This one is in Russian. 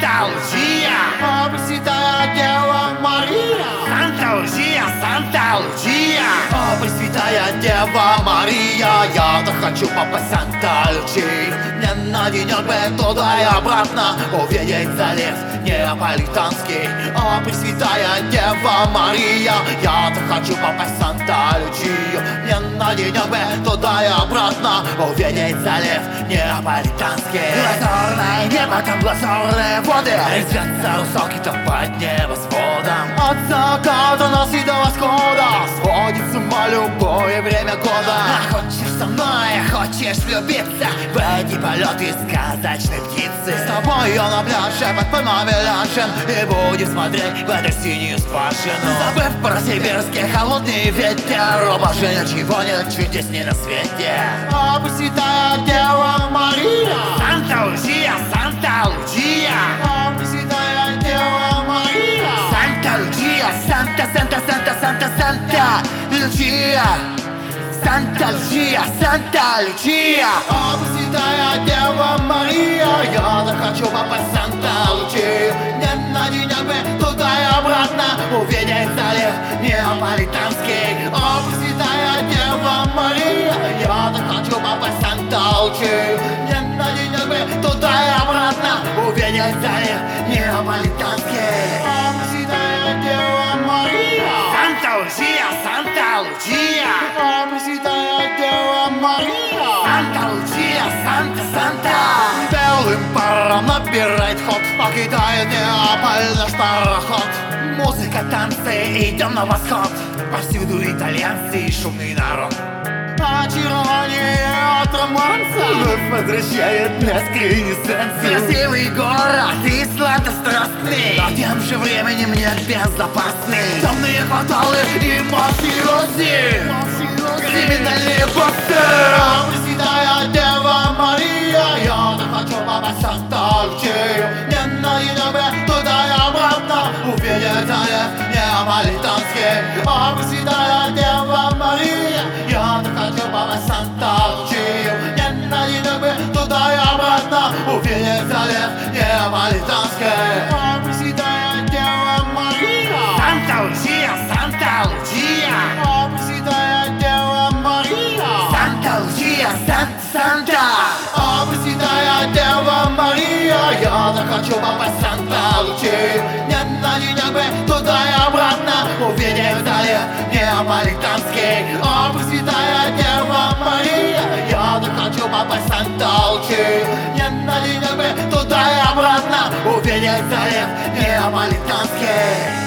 Santa Lucia, О, Пресвятая Дева Мария, Santa Lucia, Santa Lucia. О, Пресвятая Дева Мария, я-то хочу попасть в Санта-Лючию. Мне на денек бы туда и обратно увидеть залив неаполитанский. О, Пресвятая Дева Мария, я-то хочу попасть в Санта-Лючию. Мне на денек бы туда и обратно увидеть залив неаполитанский. Лазурное небо, там лазурные воды, резвятся русалки-то под небосводом. От заката нас и до восхода сводит с ума любое время года. Хочешь со мной, хочешь влюбиться в эти полеты сказочной птицы? С тобой я на пляже под пальмами ляжем и будем смотреть в эту синюю скважину. Забыв про сибирский холодный ветер, о боже, ничего нет чудесней на свете. О, Пресвятая Дева Мария, Santa Lucia, Santa Lucia, о, Пресвятая Дева Мария, Santa Lucia, Santa, Santa, Santa, Santa, Santa Lucia, Santa Lucia, Santa Lucia. О, Пресвятая Дева Мария, я-то хочу попасть в Санта-Лючию. Мне на денек бы туда и обратно увидеть залив неаполитанский. О, Пресвятая Дева Мария, я-то хочу попасть в Санта-Лючию. Мне на денек бы туда и обратно увидеть залив неаполитанский. О, Пресвятая Дева Мария, Santa Lucia, Santa Lucia, о, Пресвятая Дева Мария, Santa Lucia, Santa, Santa. белым паром набирает ход, покидает Неаполь наш пароход. Музыка, танцы, идем на восход. Повсюду итальянцы и шумный народ. Очарование от романса Вновь возвращает нас к ренессансу. Красивый город и сладострастный, но тем же временем нет безопасный. Темные кварталы и мафиози, криминальные боссы. О, Пресвятая Дева Мария, я-то хочу попасть в Санта-Лючию. Мне на денек бы туда и обратно увидеть залив неаполитанский. О, Пресвятая Дева Мария, я-то хочу попасть в Санта-Лючию. Мне на денек бы туда и обратно увидеть залив неаполитанский. О, Пресвятая Дева Мария, Santa Lucia, Santa Lucia, о, Пресвятая Дева Мария, Santa Lucia, Santa, Santa. о, Пресвятая Дева Мария, я-то хочу попасть в Санта-Лючию. Мне на денек бы туда и обратно увидеть залив неаполитанский. О, Пресвятая Дева Мария, я-то хочу попасть в Санта-Лючию. Мне на денек бы туда и обратно увидеть залив неаполитанский.